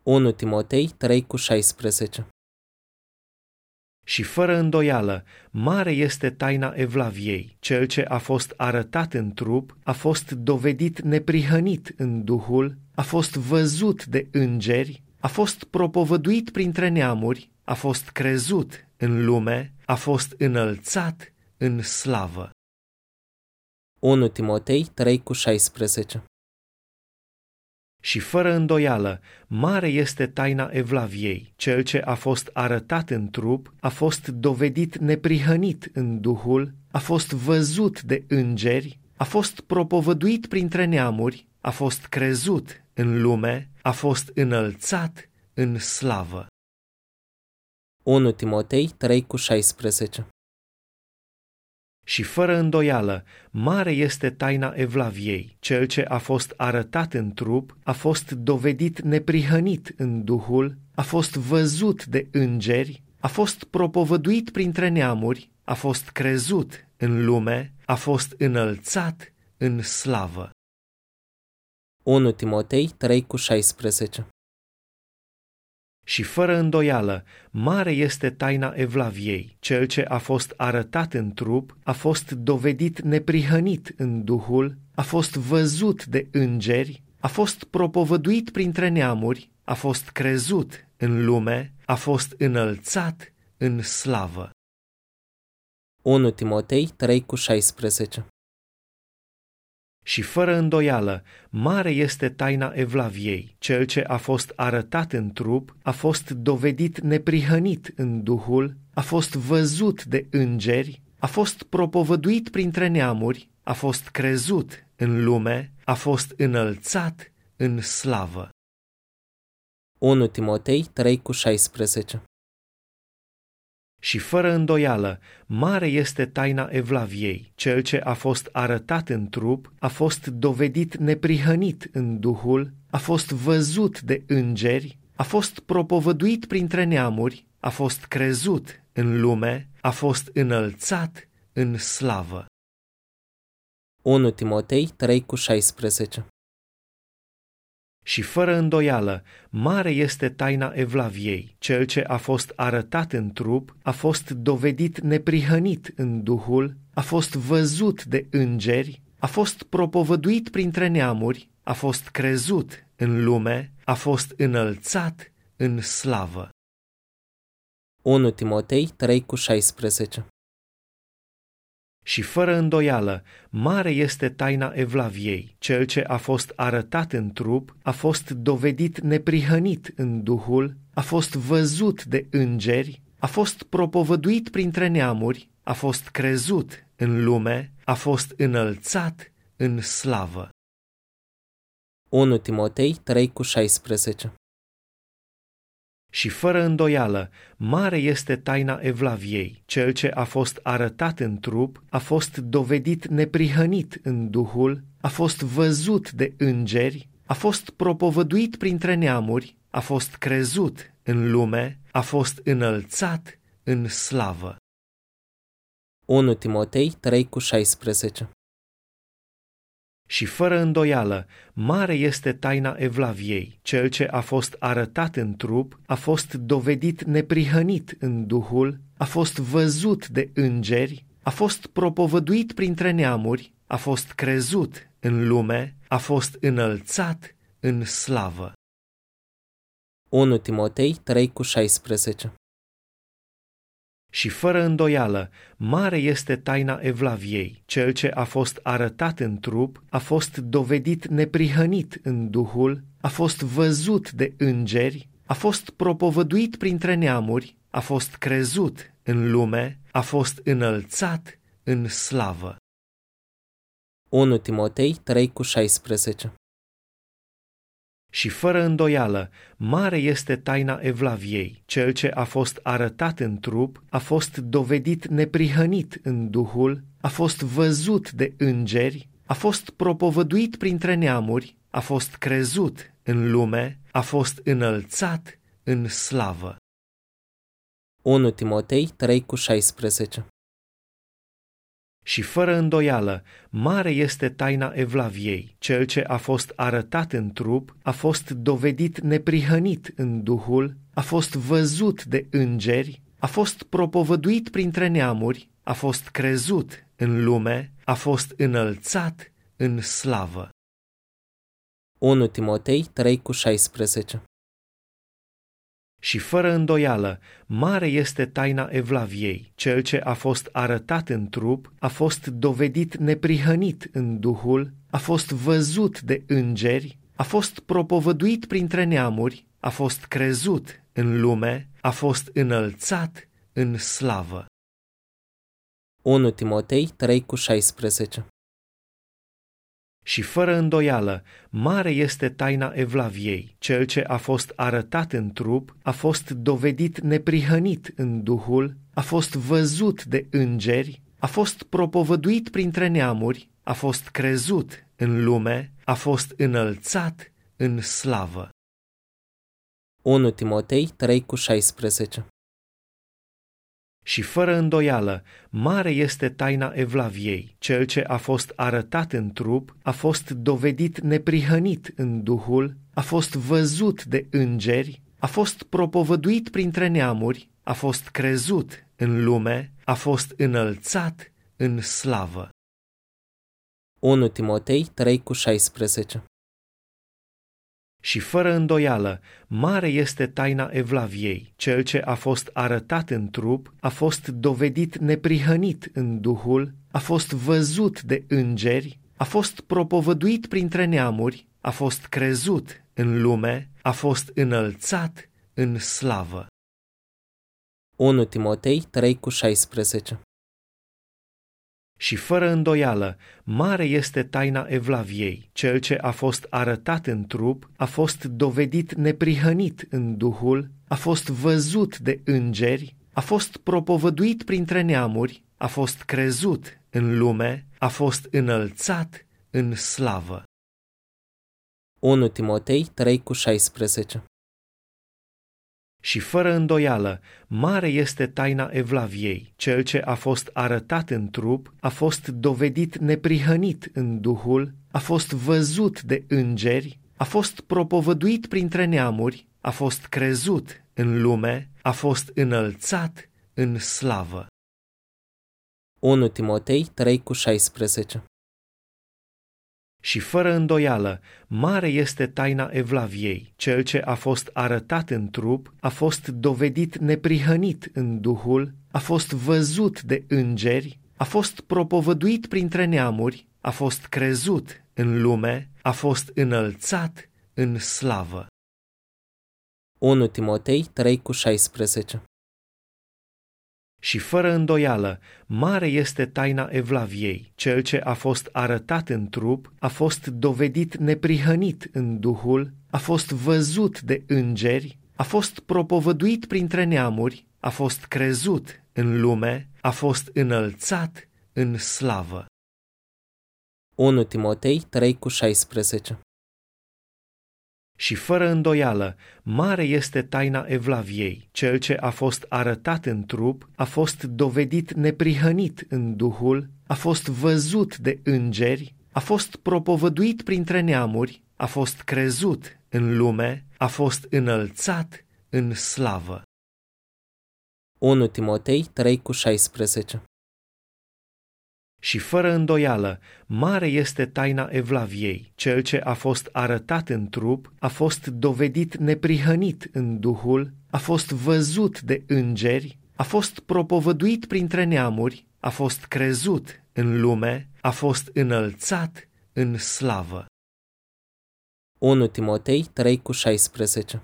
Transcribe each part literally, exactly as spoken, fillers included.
unu Timotei trei cu șaisprezece. Și fără îndoială, mare este taina evlaviei. Cel ce a fost arătat în trup a fost dovedit neprihănit în Duhul, a fost văzut de îngeri, a fost propovăduit printre neamuri, a fost crezut în lume, a fost înălțat în slavă. unu Timotei trei cu șaisprezece. Și fără îndoială, mare este taina evlaviei. Cel ce a fost arătat în trup a fost dovedit neprihănit în Duhul, a fost văzut de îngeri, a fost propovăduit printre neamuri, a fost crezut în lume, a fost înălțat în slavă. unu Timotei trei cu șaisprezece. Și fără îndoială, mare este taina evlaviei. Cel ce a fost arătat în trup a fost dovedit neprihănit în Duhul, a fost văzut de îngeri, a fost propovăduit printre neamuri, a fost crezut în lume, a fost înălțat în slavă. unu Timotei trei cu șaisprezece. Și fără îndoială, mare este taina evlaviei. Cel ce a fost arătat în trup a fost dovedit neprihănit în Duhul, a fost văzut de îngeri, a fost propovăduit printre neamuri, a fost crezut în lume, a fost înălțat în slavă. unu Timotei trei cu șaisprezece. Și fără îndoială, mare este taina evlaviei. Cel ce a fost arătat în trup a fost dovedit neprihănit în Duhul, a fost văzut de îngeri, a fost propovăduit printre neamuri, a fost crezut în lume, a fost înălțat în slavă. unu Timotei trei cu șaisprezece. Și fără îndoială, mare este taina evlaviei. Cel ce a fost arătat în trup a fost dovedit neprihănit în Duhul, a fost văzut de îngeri, a fost propovăduit printre neamuri, a fost crezut în lume, a fost înălțat în slavă. unu Timotei trei cu șaisprezece. Și fără îndoială, mare este taina evlaviei. Cel ce a fost arătat în trup a fost dovedit neprihănit în Duhul, a fost văzut de îngeri, a fost propovăduit printre neamuri, a fost crezut în lume, a fost înălțat în slavă. unu Timotei trei cu șaisprezece. Și fără îndoială, mare este taina evlaviei. Cel ce a fost arătat în trup a fost dovedit neprihănit în Duhul, a fost văzut de îngeri, a fost propovăduit printre neamuri, a fost crezut în lume, a fost înălțat în slavă. unu Timotei trei cu șaisprezece. Și fără îndoială, mare este taina evlaviei. Cel ce a fost arătat în trup a fost dovedit neprihănit în Duhul, a fost văzut de îngeri, a fost propovăduit printre neamuri, a fost crezut în lume, a fost înălțat în slavă. unu Timotei trei cu șaisprezece. Și fără îndoială, mare este taina evlaviei. Cel ce a fost arătat în trup a fost dovedit neprihănit în Duhul, a fost văzut de îngeri, a fost propovăduit printre neamuri, a fost crezut în lume, a fost înălțat în slavă. unu Timotei trei cu șaisprezece. Și fără îndoială, mare este taina evlaviei. Cel ce a fost arătat în trup a fost dovedit neprihănit în Duhul, a fost văzut de îngeri, a fost propovăduit printre neamuri, a fost crezut în lume, a fost înălțat în slavă. unu Timotei trei cu șaisprezece. Și fără îndoială, mare este taina evlaviei. Cel ce a fost arătat în trup a fost dovedit neprihănit în Duhul, a fost văzut de îngeri, a fost propovăduit printre neamuri, a fost crezut în lume, a fost înălțat în slavă. unu Timotei trei cu șaisprezece. Și fără îndoială, mare este taina Evlaviei. Cel ce a fost arătat în trup a fost dovedit neprihănit în Duhul, a fost văzut de îngeri, a fost propovăduit printre neamuri, a fost crezut în lume, a fost înălțat în slavă. unu Timotei trei cu șaisprezece. Și fără îndoială, mare este taina Evlaviei. Cel ce a fost arătat în trup a fost dovedit neprihănit în Duhul, a fost văzut de îngeri, a fost propovăduit printre neamuri, a fost crezut în lume, a fost înălțat în slavă. unu Timotei trei cu șaisprezece. Și fără îndoială, mare este taina Evlaviei. Cel ce a fost arătat în trup a fost dovedit neprihănit în Duhul, a fost văzut de îngeri, a fost propovăduit printre neamuri, a fost crezut în lume, a fost înălțat în slavă. unu Timotei trei cu șaisprezece. Și fără îndoială, mare este taina Evlaviei. Cel ce a fost arătat în trup a fost dovedit neprihănit în Duhul, a fost văzut de îngeri, a fost propovăduit printre neamuri, a fost crezut în lume, a fost înălțat în slavă. unu Timotei trei cu șaisprezece. Și fără îndoială, mare este taina Evlaviei. Cel ce a fost arătat în trup a fost dovedit neprihănit în Duhul, a fost văzut de îngeri, a fost propovăduit printre neamuri, a fost crezut în lume, a fost înălțat în slavă. unu Timotei trei cu șaisprezece. Și fără îndoială, mare este taina Evlaviei. Cel ce a fost arătat în trup a fost dovedit neprihănit în Duhul, a fost văzut de îngeri, a fost propovăduit printre neamuri, a fost crezut în lume, a fost înălțat în slavă. unu Timotei trei cu șaisprezece. Și fără îndoială, mare este taina Evlaviei. Cel ce a fost arătat în trup a fost dovedit neprihănit în Duhul, a fost văzut de îngeri, a fost propovăduit printre neamuri, a fost crezut în lume, a fost înălțat în slavă. unu Timotei trei cu șaisprezece. Și fără îndoială, mare este taina Evlaviei. Cel ce a fost arătat în trup a fost dovedit neprihănit în Duhul, a fost văzut de îngeri, a fost propovăduit printre neamuri, a fost crezut în lume, a fost înălțat în slavă. unu Timotei trei cu șaisprezece. Și fără îndoială, mare este taina Evlaviei. Cel ce a fost arătat în trup a fost dovedit neprihănit în Duhul, a fost văzut de îngeri, a fost propovăduit printre neamuri, a fost crezut în lume, a fost înălțat în slavă. unu Timotei trei cu șaisprezece. Și fără îndoială, mare este taina Evlaviei. Cel ce a fost arătat în trup a fost dovedit neprihănit în Duhul, a fost văzut de îngeri, a fost propovăduit printre neamuri, a fost crezut în lume, a fost înălțat în slavă. unu Timotei trei cu șaisprezece. Și fără îndoială, mare este taina Evlaviei. Cel ce a fost arătat în trup a fost dovedit neprihănit în Duhul, a fost văzut de îngeri, a fost propovăduit printre neamuri, a fost crezut în lume, a fost înălțat în slavă. unu Timotei trei cu șaisprezece.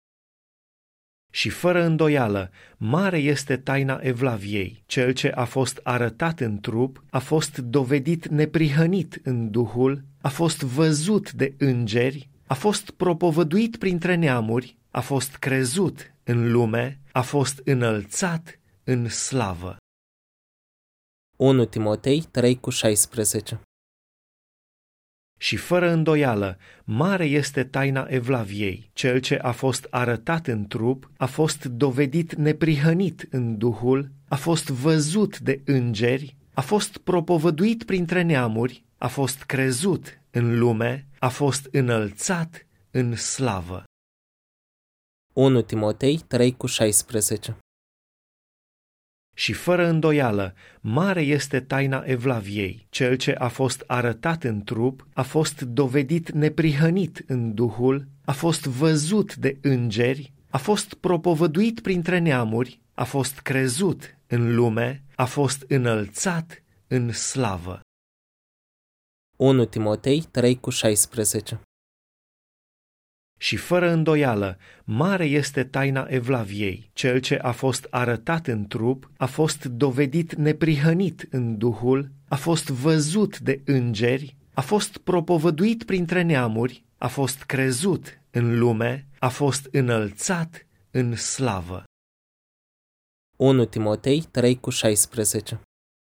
Și fără îndoială, mare este taina Evlaviei. Cel ce a fost arătat în trup a fost dovedit neprihănit în Duhul, a fost văzut de îngeri, a fost propovăduit printre neamuri, a fost crezut în lume, a fost înălțat în slavă. unu Timotei trei cu șaisprezece. Și fără îndoială, mare este taina Evlaviei. Cel ce a fost arătat în trup a fost dovedit neprihănit în Duhul, a fost văzut de îngeri, a a fost propovăduit printre neamuri, a fost crezut în lume, a fost înălțat în slavă. unu Timotei trei cu șaisprezece. Și fără îndoială, mare este taina evlaviei. Cel ce a fost arătat în trup, a fost dovedit neprihănit în Duhul, a fost văzut de îngeri, a fost propovăduit printre neamuri, a fost crezut în lume, a fost înălțat în slavă. unu Timotei trei cu șaisprezece. Și fără îndoială, mare este taina evlaviei. Cel ce a fost arătat în trup, a fost dovedit neprihănit în Duhul, a fost văzut de îngeri, a fost propovăduit printre neamuri, a fost crezut în lume, a fost înălțat în slavă. unu Timotei trei cu șaisprezece.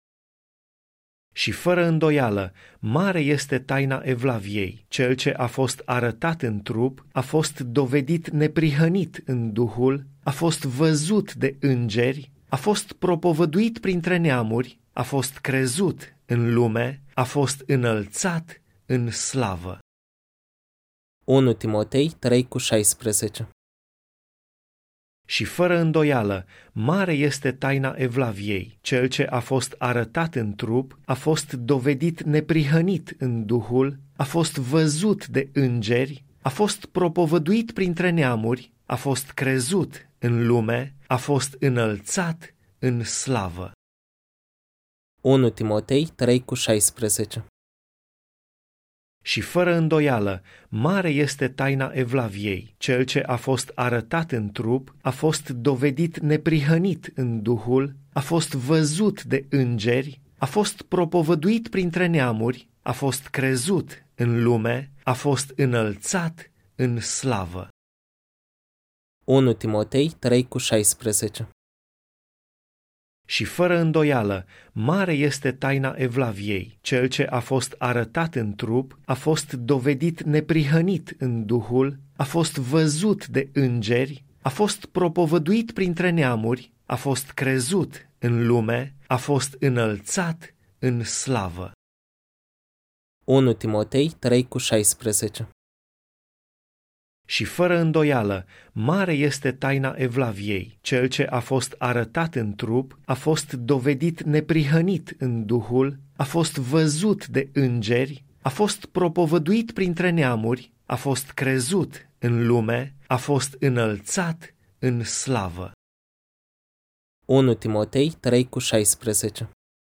Și fără îndoială, mare este taina evlaviei. Cel ce a fost arătat în trup, a fost dovedit neprihănit în Duhul, a fost văzut de îngeri, a fost propovăduit printre neamuri, a fost crezut în lume, a fost înălțat în slavă. unu Timotei trei cu șaisprezece. Și fără îndoială, mare este taina evlaviei. Cel ce a fost arătat în trup, a fost dovedit neprihănit în Duhul, a fost văzut de îngeri, a fost propovăduit printre neamuri, a fost crezut în lume, a fost înălțat în slavă. unu Timotei trei cu șaisprezece. Și fără îndoială, mare este taina evlaviei. Cel ce a fost arătat în trup, a fost dovedit neprihănit în Duhul, a fost văzut de îngeri, a fost propovăduit printre neamuri, a fost crezut în lume, a fost înălțat în slavă. unu Timotei trei cu șaisprezece. Și fără îndoială, mare este taina evlaviei. Cel ce a fost arătat în trup, a fost dovedit neprihănit în Duhul, a fost văzut de îngeri, a fost propovăduit printre neamuri, a fost crezut în lume, a fost înălțat în slavă. unu Timotei trei cu șaisprezece. Și fără îndoială, mare este taina evlaviei. Cel ce a fost arătat în trup, a fost dovedit neprihănit în Duhul, a fost văzut de îngeri, a fost propovăduit printre neamuri, a fost crezut în lume, a fost înălțat în slavă. unu Timotei trei cu șaisprezece.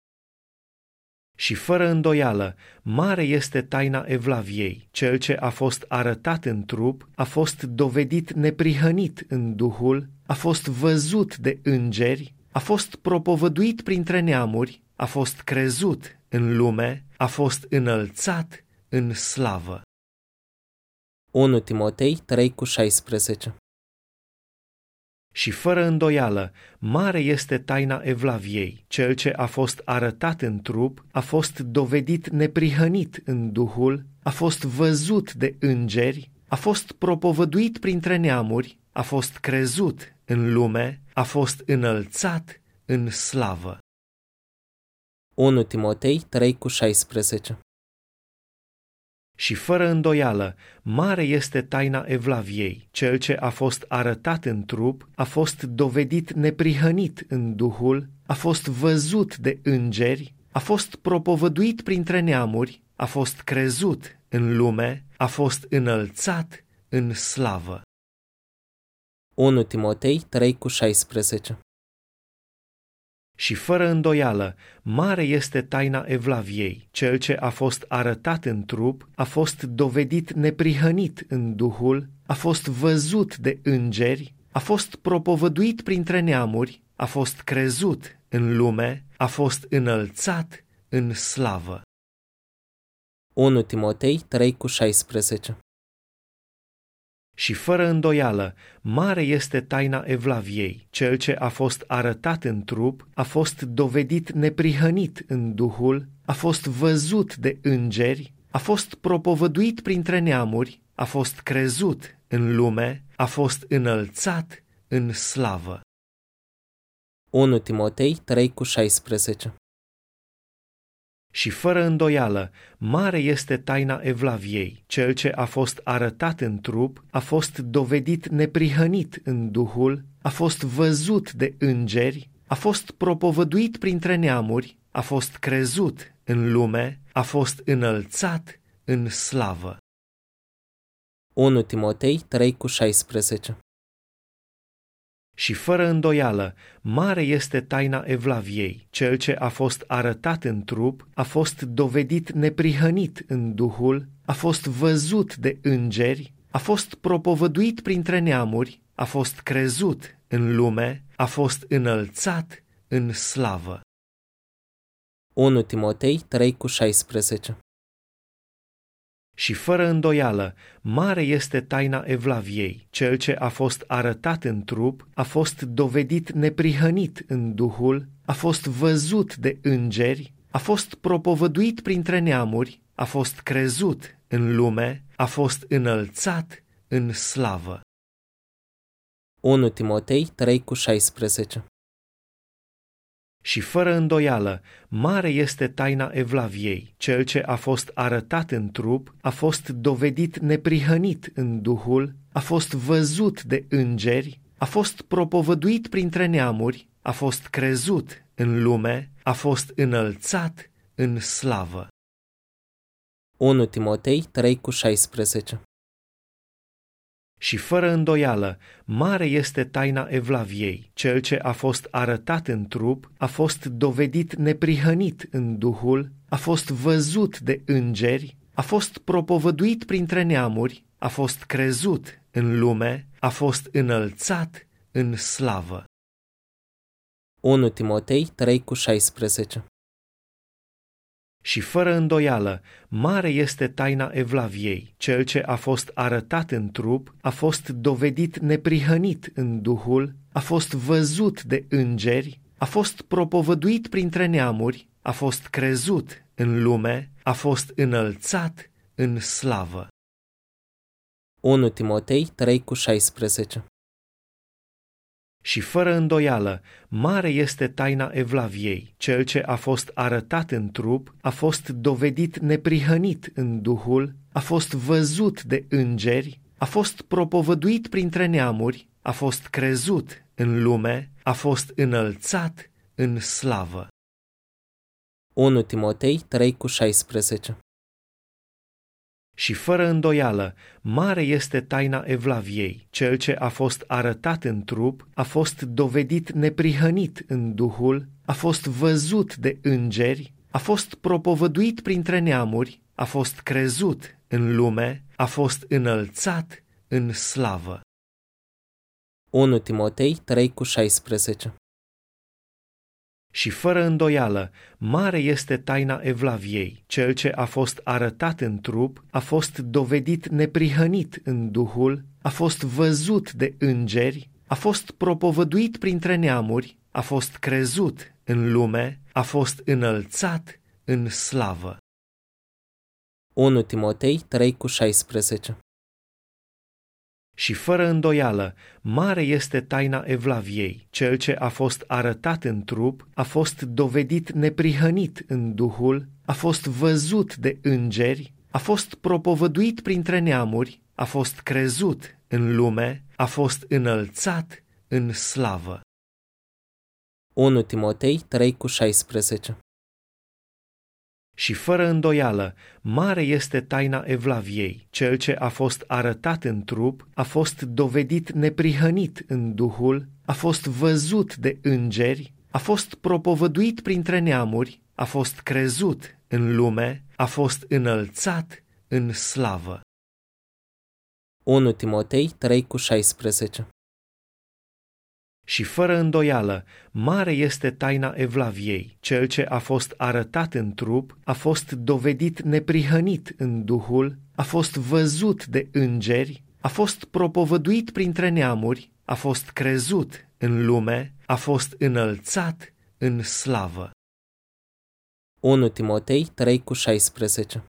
Și fără îndoială, mare este taina evlaviei. Cel ce a fost arătat în trup, a fost dovedit neprihănit în Duhul, a fost văzut de îngeri, a fost propovăduit printre neamuri, a fost crezut în lume, a fost înălțat în slavă. unu Timotei trei cu șaisprezece. Și fără îndoială, mare este taina evlaviei. Cel ce a fost arătat în trup, a fost dovedit neprihănit în Duhul, a fost văzut de îngeri, a fost propovăduit printre neamuri, a fost crezut în lume, a fost înălțat în slavă. unu Timotei trei cu șaisprezece. Și fără îndoială, mare este taina evlaviei. Cel ce a fost arătat în trup, a fost dovedit neprihănit în Duhul, a fost văzut de îngeri, a fost propovăduit printre neamuri, a fost crezut în lume, a fost înălțat în slavă. unu Timotei trei cu șaisprezece. Și fără îndoială, mare este taina evlaviei. Cel ce a fost arătat în trup, a fost dovedit neprihănit în Duhul, a fost văzut de îngeri, a fost propovăduit printre neamuri, a fost crezut în lume, a fost înălțat în slavă. unu Timotei trei cu șaisprezece. Și fără îndoială, mare este taina evlaviei. Cel ce a fost arătat în trup, a fost dovedit neprihănit în Duhul, a fost văzut de îngeri, a fost propovăduit printre neamuri, a fost crezut în lume, a fost înălțat în slavă. unu Timotei trei cu șaisprezece. Și fără îndoială, mare este taina Evlaviei. Cel ce a fost arătat în trup a fost dovedit neprihănit în Duhul, a fost văzut de îngeri, a fost propovăduit printre neamuri, a fost crezut în lume, a fost înălțat în slavă. unu Timotei trei cu șaisprezece. Și fără îndoială, mare este taina Evlaviei. Cel ce a fost arătat în trup a fost dovedit neprihănit în Duhul, a fost văzut de îngeri, a fost propovăduit printre neamuri, a fost crezut în lume, a fost înălțat în slavă. unu Timotei trei cu șaisprezece. Și fără îndoială, mare este taina Evlaviei. Cel ce a fost arătat în trup a fost dovedit neprihănit în Duhul, a fost văzut de îngeri, a fost propovăduit printre neamuri, a fost crezut în lume, a fost înălțat în slavă. unu Timotei trei cu șaisprezece. Și fără îndoială, mare este taina Evlaviei. Cel ce a fost arătat în trup a fost dovedit neprihănit în Duhul, a fost văzut de îngeri, a fost propovăduit printre neamuri, a fost crezut în lume, a fost înălțat în slavă. unu Timotei trei cu șaisprezece. Și fără îndoială, mare este taina Evlaviei. Cel ce a fost arătat în trup a fost dovedit neprihănit în Duhul, a fost văzut de îngeri, a fost propovăduit printre neamuri, a fost crezut în lume, a fost înălțat în slavă. unu Timotei trei cu șaisprezece. Și fără îndoială, mare este taina Evlaviei. Cel ce a fost arătat în trup a fost dovedit neprihănit în Duhul, a fost văzut de îngeri, a fost propovăduit printre neamuri, a fost crezut în lume, a fost înălțat în slavă. unu Timotei trei cu șaisprezece. Și fără îndoială, mare este taina Evlaviei. Cel ce a fost arătat în trup a fost dovedit neprihănit în Duhul, a fost văzut de îngeri, a fost propovăduit printre neamuri, a fost crezut în lume, a fost înălțat în slavă. unu Timotei trei cu șaisprezece. Și fără îndoială, mare este taina Evlaviei. Cel ce a fost arătat în trup a fost dovedit neprihănit în Duhul, a fost văzut de îngeri, a fost propovăduit printre neamuri, a fost crezut în lume, a fost înălțat în slavă. unu Timotei trei cu șaisprezece. Și fără îndoială, mare este taina Evlaviei. Cel ce a fost arătat în trup a fost dovedit neprihănit în Duhul, a fost văzut de îngeri, a fost propovăduit printre neamuri, a fost crezut în lume, a fost înălțat în slavă. unu Timotei trei cu șaisprezece. Și fără îndoială, mare este taina Evlaviei. Cel ce a fost arătat în trup a fost dovedit neprihănit în Duhul, a fost văzut de îngeri, a fost propovăduit printre neamuri, a fost crezut în lume, a fost înălțat în slavă. unu Timotei trei cu șaisprezece. Și fără îndoială, mare este taina Evlaviei. Cel ce a fost arătat în trup a fost dovedit neprihănit în Duhul, a fost văzut de îngeri, a fost propovăduit printre neamuri, a fost crezut în lume, a fost înălțat în slavă. unu Timotei trei cu șaisprezece. Și fără îndoială, mare este taina Evlaviei. Cel ce a fost arătat în trup a fost dovedit neprihănit în Duhul, a fost văzut de îngeri, a fost propovăduit printre neamuri, a fost crezut în lume, a fost înălțat în slavă. unu Timotei trei cu șaisprezece.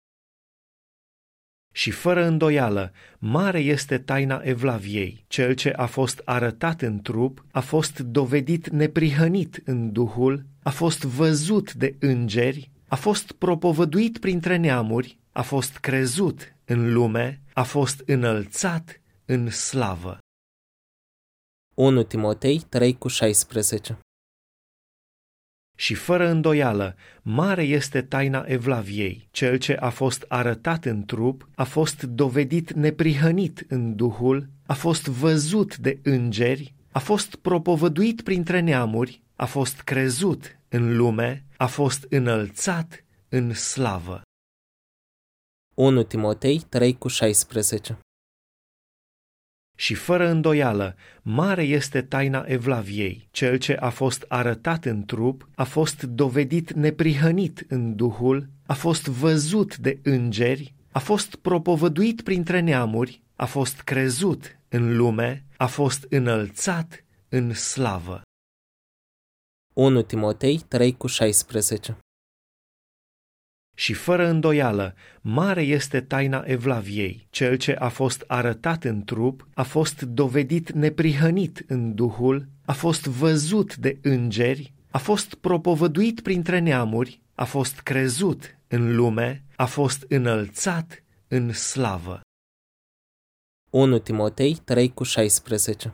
Și fără îndoială, mare este taina Evlaviei. Cel ce a fost arătat în trup a fost dovedit neprihănit în Duhul, a fost văzut de îngeri, a a fost propovăduit printre neamuri, a fost crezut în lume, a fost înălțat în slavă. unu Timotei trei cu șaisprezece. Și fără îndoială, mare este taina Evlaviei. Cel ce a fost arătat în trup, a fost dovedit neprihănit în Duhul, a fost văzut de îngeri, a fost propovăduit printre neamuri, a fost crezut în lume, a fost înălțat în slavă. unu Timotei trei cu șaisprezece. Și fără îndoială, mare este taina Evlaviei. Cel ce a fost arătat în trup, a fost dovedit neprihănit în Duhul, a fost văzut de îngeri, a fost propovăduit printre neamuri, a fost crezut în lume, a fost înălțat în slavă. unu Timotei trei cu șaisprezece. Și fără îndoială, mare este taina Evlaviei. Cel ce a fost arătat în trup, a fost dovedit neprihănit în Duhul, a fost văzut de îngeri, a fost propovăduit printre neamuri, a fost crezut în lume, a fost înălțat în slavă. unu Timotei trei cu șaisprezece.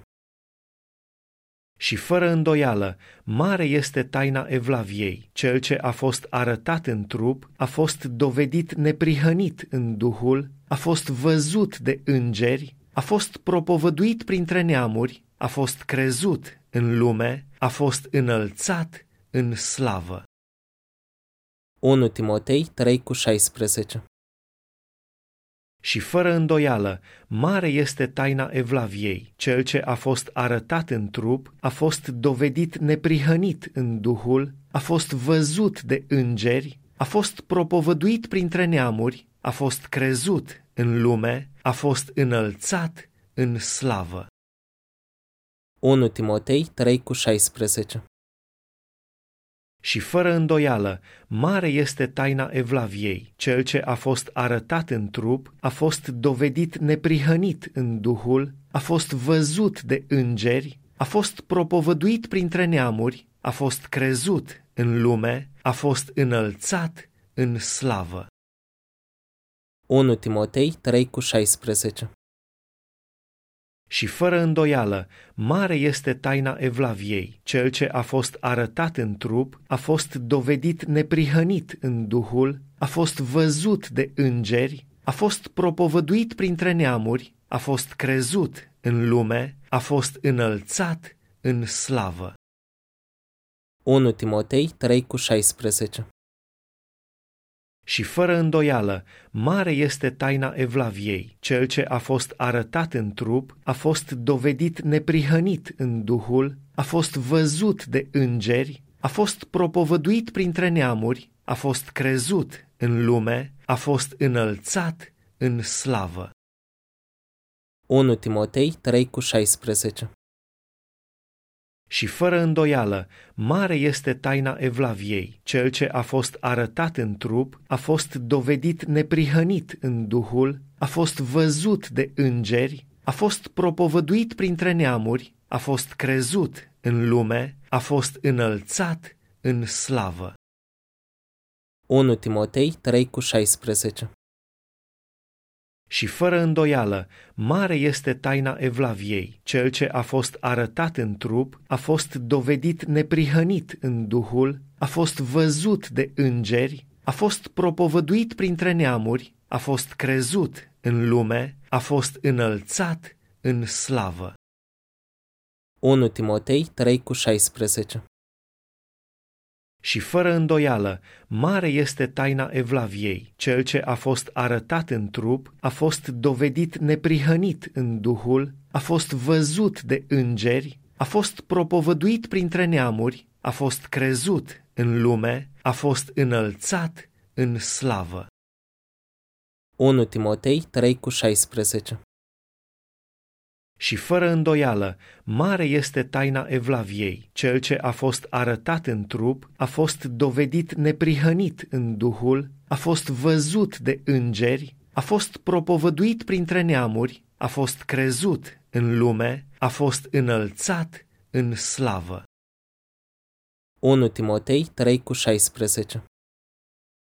Și fără îndoială, mare este taina Evlaviei. Cel ce a fost arătat în trup, a fost dovedit neprihănit în Duhul, a fost văzut de îngeri, a fost propovăduit printre neamuri, a fost crezut în lume, a fost înălțat în slavă. unu Timotei trei cu șaisprezece. Și fără îndoială, mare este taina Evlaviei. Cel ce a fost arătat în trup, a fost dovedit neprihănit în Duhul, a fost văzut de îngeri, a fost propovăduit printre neamuri, a fost crezut în lume, a fost înălțat în slavă. unu Timotei trei cu șaisprezece. Și fără îndoială, mare este taina Evlaviei. Cel ce a fost arătat în trup, a fost dovedit neprihănit în Duhul, a fost văzut de îngeri, a fost propovăduit printre neamuri, a fost crezut în lume, a fost înălțat în slavă. unu Timotei trei cu șaisprezece. Și fără îndoială, mare este taina Evlaviei. Cel ce a fost arătat în trup, a fost dovedit neprihănit în Duhul, a fost văzut de îngeri, a fost propovăduit printre neamuri, a fost crezut în lume, a fost înălțat în slavă. unu Timotei trei cu șaisprezece. Și fără îndoială, mare este taina Evlaviei. Cel ce a fost arătat în trup, a fost dovedit neprihănit în Duhul, a fost văzut de îngeri, a fost propovăduit printre neamuri, a fost crezut în lume, a fost înălțat în slavă. unu Timotei trei cu șaisprezece. Și fără îndoială, mare este taina Evlaviei. Cel ce a fost arătat în trup, a fost dovedit neprihănit în Duhul, a fost văzut de îngeri, a fost propovăduit printre neamuri, a fost crezut în lume, a fost înălțat în slavă. unu Timotei trei cu șaisprezece. Și fără îndoială, mare este taina Evlaviei. Cel ce a fost arătat în trup, a fost dovedit neprihănit în Duhul, a fost văzut de îngeri, a fost propovăduit printre neamuri, a fost crezut în lume, a fost înălțat în slavă. unu Timotei trei cu șaisprezece. Și fără îndoială, mare este taina Evlaviei. Cel ce a fost arătat în trup, a fost dovedit neprihănit în Duhul, a fost văzut de îngeri, a fost propovăduit printre neamuri, a fost crezut în lume, a fost înălțat în slavă. unu Timotei trei cu șaisprezece. Și fără îndoială, mare este taina Evlaviei. Cel ce a fost arătat în trup, a fost dovedit neprihănit în Duhul, a fost văzut de îngeri, a fost propovăduit printre neamuri, a fost crezut în lume, a fost înălțat în slavă. unu Timotei trei cu șaisprezece.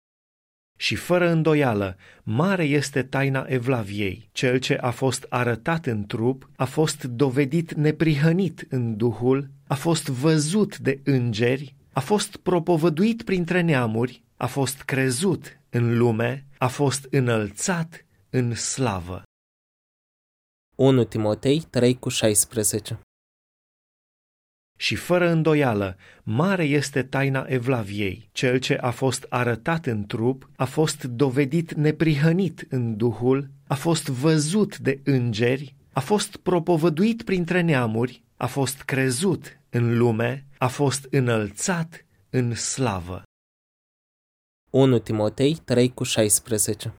Și fără îndoială, mare este taina Evlaviei. Cel ce a fost arătat în trup a fost dovedit neprihănit în Duhul, a fost văzut de îngeri, a fost propovăduit printre neamuri, a fost crezut în lume, a fost înălțat în slavă. unu Timotei trei cu șaisprezece. Și fără îndoială, mare este taina Evlaviei. Cel ce a fost arătat în trup a fost dovedit neprihănit în Duhul, a fost văzut de îngeri, a fost propovăduit printre neamuri, a fost crezut în lume, a fost înălțat în slavă. unu Timotei trei cu șaisprezece.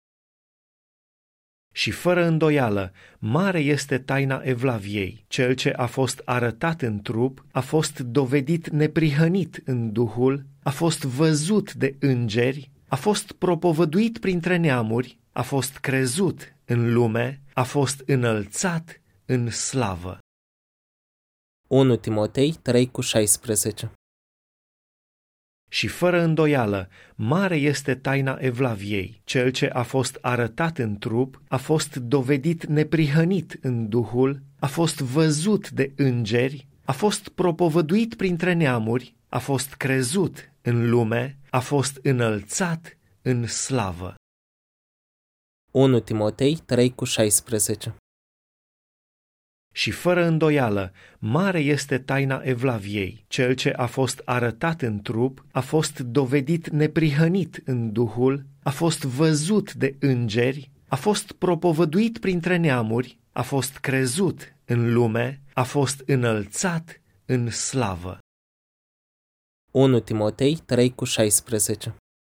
Și fără îndoială, mare este taina Evlaviei. Cel ce a fost arătat în trup a fost dovedit neprihănit în Duhul, a fost văzut de îngeri, a fost propovăduit printre neamuri, a fost crezut în lume, a fost înălțat în slavă. unu Timotei trei cu șaisprezece. Și fără îndoială, mare este taina Evlaviei. Cel ce a fost arătat în trup a fost dovedit neprihănit în Duhul, a fost văzut de îngeri, a fost propovăduit printre neamuri, a fost crezut în lume, a fost înălțat în slavă. unu Timotei trei cu șaisprezece. Și fără îndoială, mare este taina Evlaviei. Cel ce a fost arătat în trup a fost dovedit neprihănit în Duhul, a fost văzut de îngeri, a fost propovăduit printre neamuri, a fost crezut în lume, a fost înălțat în slavă. unu Timotei trei cu șaisprezece.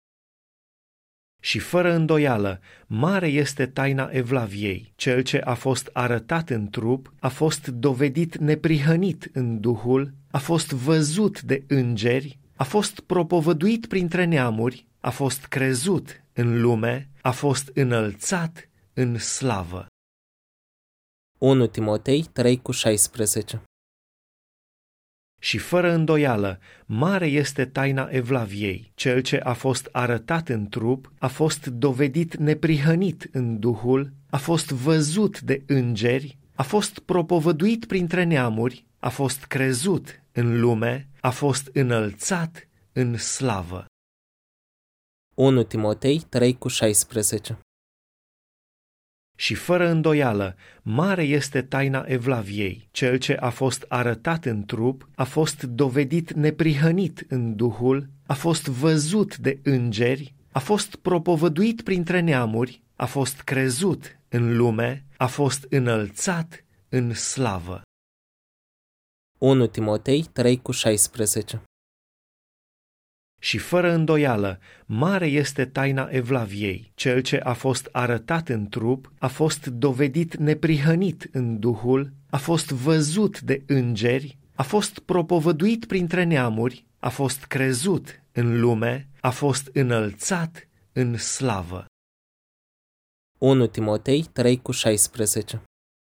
Și fără îndoială, mare este taina Evlaviei. Cel ce a fost arătat în trup a fost dovedit neprihănit în Duhul, a fost văzut de îngeri, a fost propovăduit printre neamuri, a fost crezut în lume, a fost înălțat în slavă. unu Timotei trei cu șaisprezece. Și fără îndoială, mare este taina Evlaviei. Cel ce a fost arătat în trup a fost dovedit neprihănit în Duhul, a fost văzut de îngeri, a fost propovăduit printre neamuri, a fost crezut în lume, a fost înălțat în slavă. unu Timotei trei cu șaisprezece. Și fără îndoială, mare este taina Evlaviei. Cel ce a fost arătat în trup a fost dovedit neprihănit în Duhul, a fost văzut de îngeri, a fost propovăduit printre neamuri, a fost crezut în lume, a fost înălțat în slavă. unu Timotei trei cu șaisprezece. Și fără îndoială, mare este taina Evlaviei. Cel ce a fost arătat în trup a fost dovedit neprihănit în Duhul, a fost văzut de îngeri, a fost propovăduit printre neamuri, a fost crezut în lume, a fost înălțat în slavă. unu Timotei trei cu șaisprezece.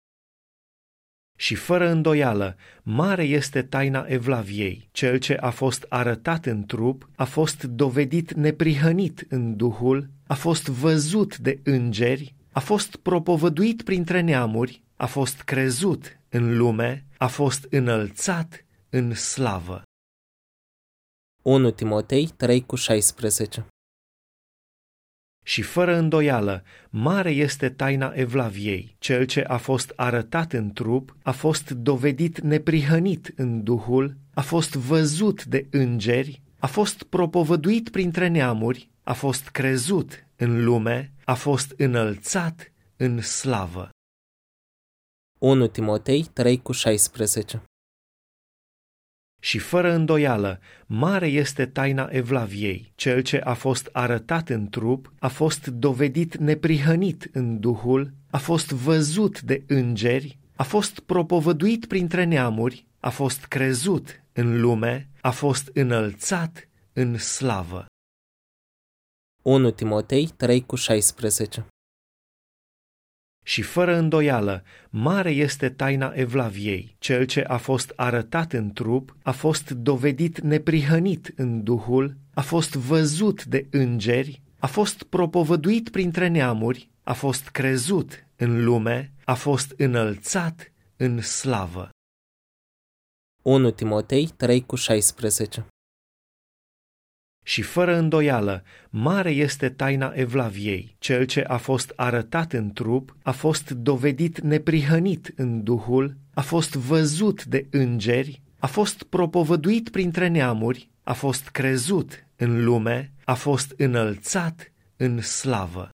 Și fără îndoială, mare este taina Evlaviei. Cel ce a fost arătat în trup a fost dovedit neprihănit în Duhul, a fost văzut de îngeri, a fost propovăduit printre neamuri, a fost crezut în lume, a fost înălțat în slavă. unu Timotei trei cu șaisprezece. Și fără îndoială, mare este taina Evlaviei. Cel ce a fost arătat în trup a fost dovedit neprihănit în Duhul, a fost văzut de îngeri, a fost propovăduit printre neamuri, a fost crezut în lume, a fost înălțat în slavă. unu Timotei trei cu șaisprezece. Și fără îndoială, mare este taina Evlaviei. Cel ce a fost arătat în trup a fost dovedit neprihănit în Duhul, a fost văzut de îngeri, a fost propovăduit printre neamuri, a fost crezut în lume, a fost înălțat în slavă. unu Timotei trei cu șaisprezece. Și fără îndoială, mare este taina Evlaviei. Cel ce a fost arătat în trup a fost dovedit neprihănit în Duhul, a fost văzut de îngeri, a fost propovăduit printre neamuri, a fost crezut în lume, a fost înălțat în slavă. unu Timotei trei cu șaisprezece. Și fără îndoială, mare este taina evlaviei. Cel ce a fost arătat în trup a fost dovedit neprihănit în Duhul, a fost văzut de îngeri, a fost propovăduit printre neamuri, a fost crezut în lume, a fost înălțat în slavă.